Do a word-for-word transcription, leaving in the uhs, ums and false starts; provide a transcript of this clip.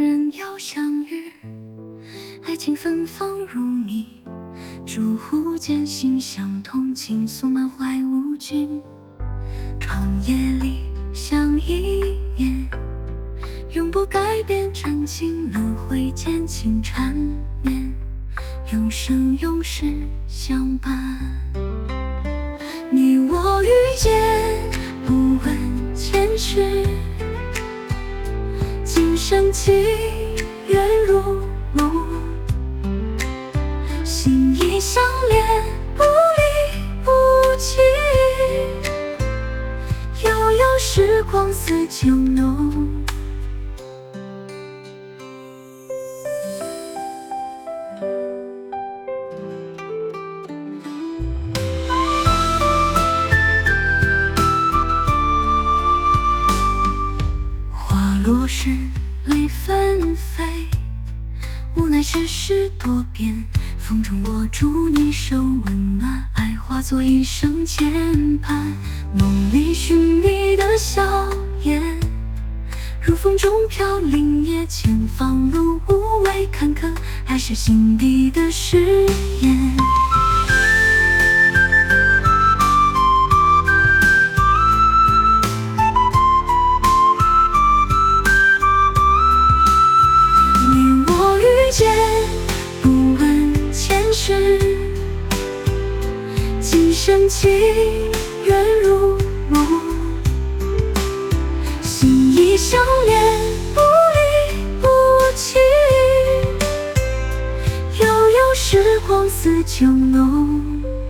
人要相遇，爱情芬芳如你，烛壶间心相通，倾诉满怀无尽。长夜里相依夜，永不改变真情，轮回间情缠绵，永生永世相伴。你我遇见，不问前世，今生情缘如梦，心意相连，不离不弃，悠悠时光似酒浓。花落时泪纷飞，无奈世事多变，风中握住你手温暖，爱化作一生牵绊。梦里寻你的笑颜，如风中飘零，也前方路无畏坎坷，爱是心底的誓言。你我遇见，不问前世，今生情缘如梦，心意相连，不离不弃，悠悠时光似酒浓。